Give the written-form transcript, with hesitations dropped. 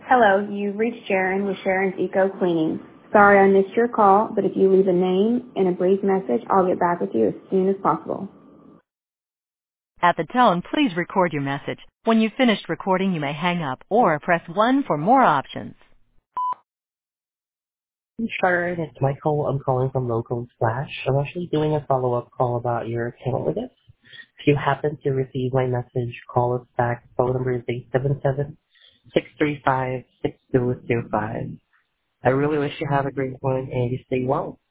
Hello, you've reached Sharon with Sharon's Eco Cleaning. Sorry I missed your call, but if you leave a name and a brief message, I'll get back with you as soon as possible. At the tone, please record your message. When you've finished recording, you may hang up or press 1 for more options. Sharon, it's Michael. I'm calling from Local Splash. I'm actually doing a follow-up call about your account with us. If you happen to receive my message, call us back. Phone number is 877-635-6225. I really wish you have a great one and you stay well.